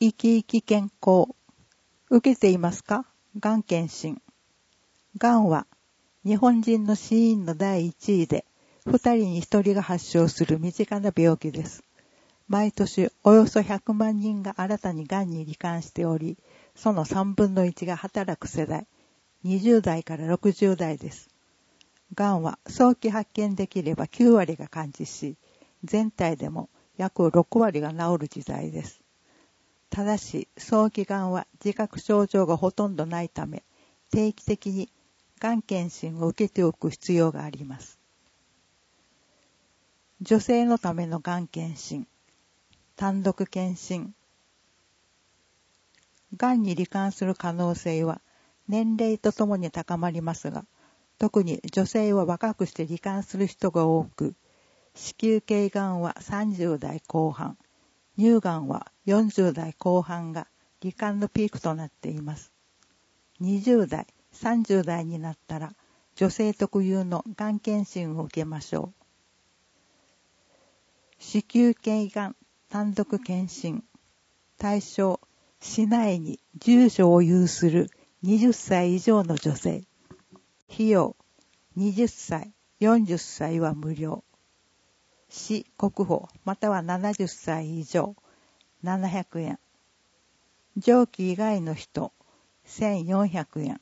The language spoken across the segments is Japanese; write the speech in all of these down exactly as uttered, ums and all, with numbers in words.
生き生き健康。受けていますか？がん検診。がんは日本人の死因のだいいちいで、ふたりにひとりが発症する身近な病気です。毎年およそひゃくまんにんが新たにがんに罹患しており、そのさんぶんのいちが働く世代、にじゅうだいからろくじゅうだいです。がんは早期発見できればきゅうわりが完治し、全体でも約ろくわりが治る時代です。ただし、早期がんは自覚症状がほとんどないため、定期的にがん検診を受けておく必要があります。女性のためのがん検診、単独検診。がんに罹患する可能性は年齢とともに高まりますが、特に女性は若くして罹患する人が多く、子宮頸がんはさんじゅうだいこう半、乳がんはよんじゅうだいこう半が罹患のピークとなっています。にじゅうだい、さんじゅうだいになったら女性特有のがん検診を受けましょう。子宮頸がん単独検診。対象、市内に住所を有するはたち以上の女性。費用、はたち、よんじゅっさいは無料。市国保またはななじゅっさい以上、ななひゃくえん。上記以外の人、せんよんひゃくえん。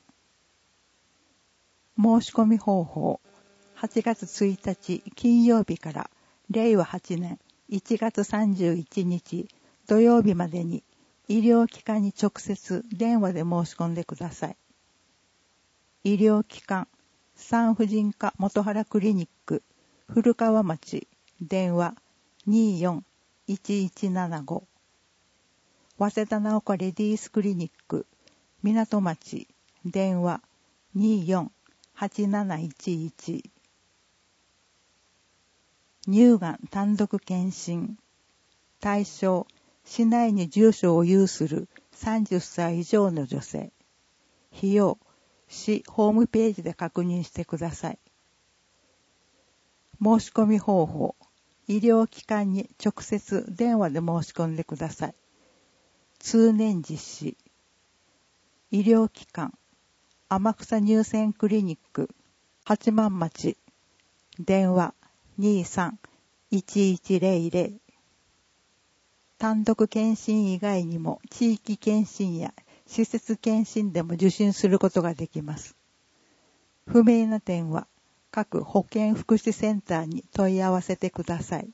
申し込み方法、はちがつついたち金曜日かられいわはちねんいちがつさんじゅういちにち土曜日までに医療機関に直接電話で申し込んでください。医療機関、産婦人科元原クリニック、古川町、電話にーよんいちいちななご。早稲田直子レディースクリニック、港町、電話にーよんはちなないちいち。乳がん単独検診。対象、市内に住所を有するさんじゅっさい以上の女性。費用、市ホームページで確認してください。申し込み方法、医療機関に直接電話で申し込んでください。通年実施。医療機関、天草乳腺クリニック、八幡町、電話にーさんいちいちぜろぜろ。単独検診以外にも地域検診や施設検診でも受診することができます。不明な点は各保健福祉センターに問い合わせてください。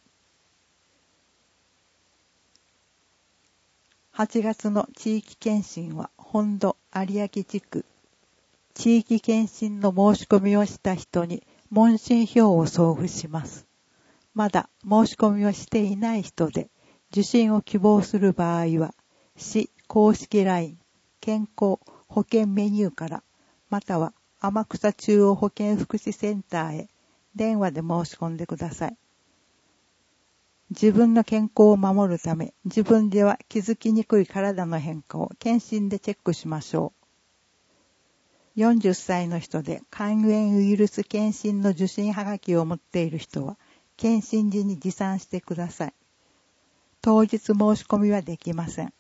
はちがつの地域検診は本土有明地区。地域検診の申し込みをした人に問診票を送付します。まだ申し込みをしていない人で受診を希望する場合は、市公式 ライン 健康保険メニューからまたは天草中央保健福祉センターへ電話で申し込んでください。自分の健康を守るため、自分では気づきにくい体の変化を検診でチェックしましょう。よんじゅっさいの人で肝炎ウイルス検診の受診はがきを持っている人は、検診時に持参してください。当日申し込みはできません。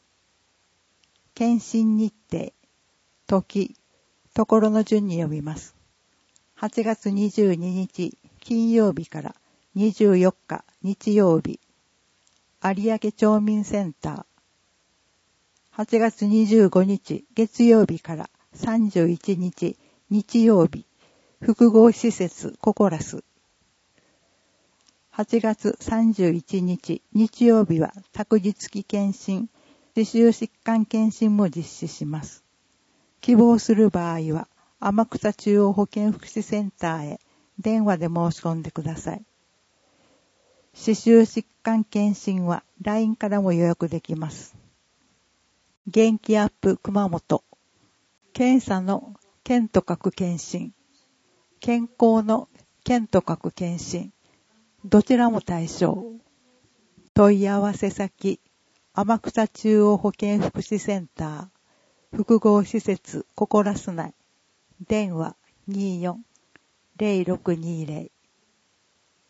検診日程、時、ところの順に呼びます。はちがつにじゅうににち金曜日からにじゅうよっか日曜日、有明町民センター。はちがつにじゅうごにち月曜日からさんじゅういちにち日曜日、複合施設ココラス。はちがつさんじゅういちにち日曜日は託児付き検診、歯周疾患検診も実施します。希望する場合は、天草中央保健福祉センターへ電話で申し込んでください。歯周疾患検診は ライン からも予約できます。元気アップ熊本。検査の健と書く検診。健康の健と書く検診。どちらも対象。問い合わせ先、天草中央保健福祉センター、複合施設ココラス内。電話にーよんぜろろくにーぜろ。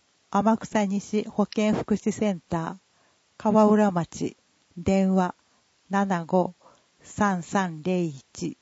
天草西保健福祉センター、川浦町、電話ななごさんさんゼロいち